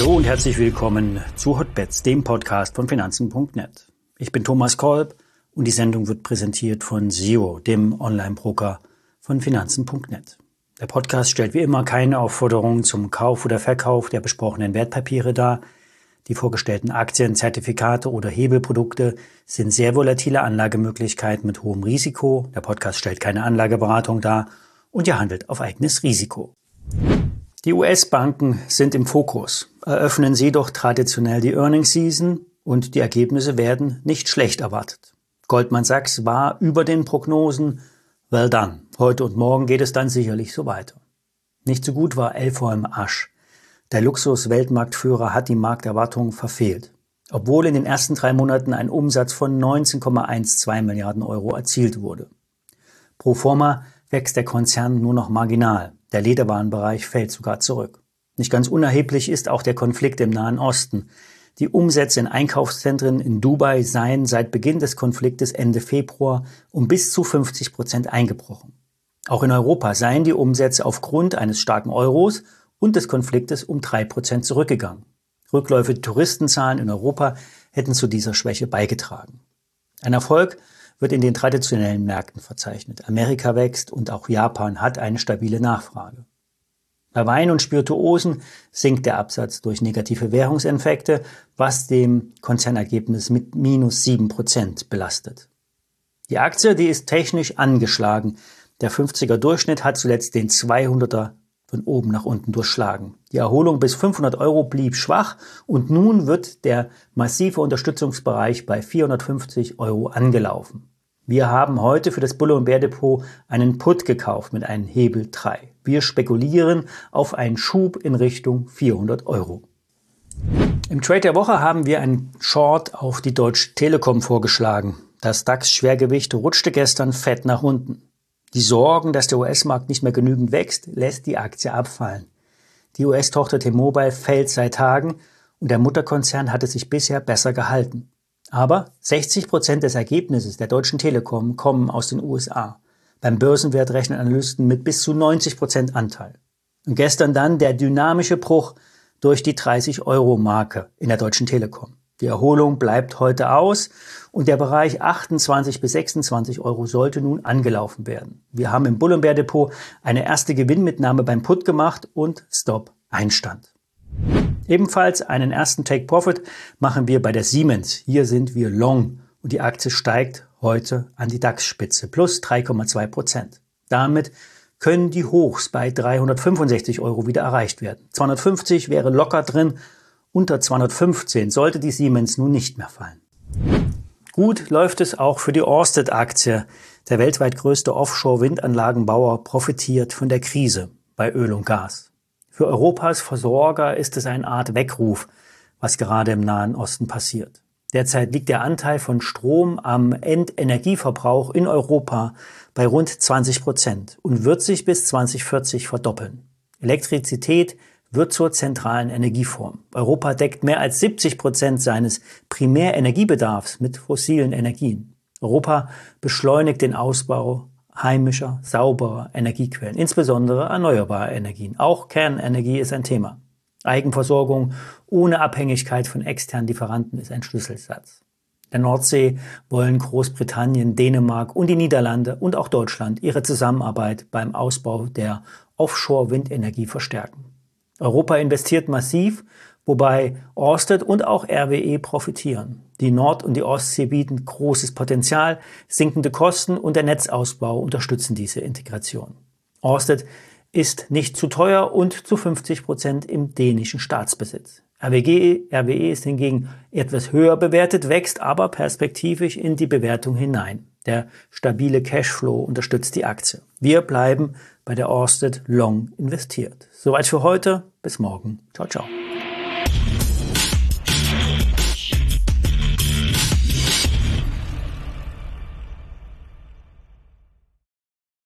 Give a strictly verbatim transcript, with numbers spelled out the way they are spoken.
Hallo und herzlich willkommen zu Hotbets, dem Podcast von Finanzen punkt net. Ich bin Thomas Kolb und die Sendung wird präsentiert von Zero, dem Online-Broker von Finanzen punkt net. Der Podcast stellt wie immer keine Aufforderungen zum Kauf oder Verkauf der besprochenen Wertpapiere dar. Die vorgestellten Aktien, Zertifikate oder Hebelprodukte sind sehr volatile Anlagemöglichkeiten mit hohem Risiko. Der Podcast stellt keine Anlageberatung dar und ihr handelt auf eigenes Risiko. Die U S-Banken sind im Fokus, eröffnen sie doch traditionell die Earnings Season und die Ergebnisse werden nicht schlecht erwartet. Goldman Sachs war über den Prognosen, well done. Heute und morgen geht es dann sicherlich so weiter. Nicht so gut war L V M Asch. Der Luxus-Weltmarktführer hat die Markterwartungen verfehlt, obwohl in den ersten drei Monaten ein Umsatz von neunzehn Komma zwölf Milliarden Euro erzielt wurde. Pro forma wächst der Konzern nur noch marginal. Der Lederwarenbereich fällt sogar zurück. Nicht ganz unerheblich ist auch der Konflikt im Nahen Osten. Die Umsätze in Einkaufszentren in Dubai seien seit Beginn des Konfliktes Ende Februar um bis zu fünfzig Prozent eingebrochen. Auch in Europa seien die Umsätze aufgrund eines starken Euros und des Konfliktes um drei Prozent zurückgegangen. Rückläufige Touristenzahlen in Europa hätten zu dieser Schwäche beigetragen. Ein Erfolg wird in den traditionellen Märkten verzeichnet. Amerika wächst und auch Japan hat eine stabile Nachfrage. Bei Wein und Spirituosen sinkt der Absatz durch negative Währungseffekte, was dem Konzernergebnis mit minus sieben Prozent belastet. Die Aktie, die ist technisch angeschlagen. Der fünfziger Durchschnitt hat zuletzt den zweihunderter von oben nach unten durchschlagen. Die Erholung bis fünfhundert Euro blieb schwach und nun wird der massive Unterstützungsbereich bei vierhundertfünfzig Euro angelaufen. Wir haben heute für das Bulle- und Bär-Depot einen Put gekauft mit einem Hebel drei. Wir spekulieren auf einen Schub in Richtung vierhundert Euro. Im Trade der Woche haben wir einen Short auf die Deutsche Telekom vorgeschlagen. Das DAX-Schwergewicht rutschte gestern fett nach unten. Die Sorgen, dass der U S-Markt nicht mehr genügend wächst, lässt die Aktie abfallen. Die U S-Tochter T-Mobile fällt seit Tagen und der Mutterkonzern hatte sich bisher besser gehalten. Aber sechzig Prozent des Ergebnisses der Deutschen Telekom kommen aus den U S A. Beim Börsenwert rechnen Analysten mit bis zu neunzig Prozent Anteil. Und gestern dann der dynamische Bruch durch die dreißig Euro Marke in der Deutschen Telekom. Die Erholung bleibt heute aus und der Bereich achtundzwanzig bis sechsundzwanzig Euro sollte nun angelaufen werden. Wir haben im Bull- und Bär-Depot eine erste Gewinnmitnahme beim Put gemacht und Stop Einstand. Ebenfalls einen ersten Take-Profit machen wir bei der Siemens. Hier sind wir long und die Aktie steigt heute an die DAX-Spitze plus drei Komma zwei Prozent. Damit können die Hochs bei dreihundertfünfundsechzig Euro wieder erreicht werden. zweihundertfünfzig wäre locker drin. Unter zweihundertfünfzehn sollte die Siemens nun nicht mehr fallen. Gut läuft es auch für die Ørsted-Aktie. Der weltweit größte Offshore-Windanlagenbauer profitiert von der Krise bei Öl und Gas. Für Europas Versorger ist es eine Art Weckruf, was gerade im Nahen Osten passiert. Derzeit liegt der Anteil von Strom am Endenergieverbrauch in Europa bei rund zwanzig Prozent und wird sich bis zweitausendvierzig verdoppeln. Elektrizität wird zur zentralen Energieform. Europa deckt mehr als siebzig Prozent seines Primärenergiebedarfs mit fossilen Energien. Europa beschleunigt den Ausbau heimischer, sauberer Energiequellen, insbesondere erneuerbare Energien. Auch Kernenergie ist ein Thema. Eigenversorgung ohne Abhängigkeit von externen Lieferanten ist ein Schlüsselsatz. Der Nordsee wollen Großbritannien, Dänemark und die Niederlande und auch Deutschland ihre Zusammenarbeit beim Ausbau der Offshore-Windenergie verstärken. Europa investiert massiv, wobei Ørsted und auch R W E profitieren. Die Nord- und die Ostsee bieten großes Potenzial, sinkende Kosten und der Netzausbau unterstützen diese Integration. Ørsted ist nicht zu teuer und zu fünfzig Prozent im dänischen Staatsbesitz. R W G, R W E ist hingegen etwas höher bewertet, wächst aber perspektivisch in die Bewertung hinein. Der stabile Cashflow unterstützt die Aktie. Wir bleiben bei der Ørsted Long investiert. Soweit für heute. Bis morgen. Ciao, ciao.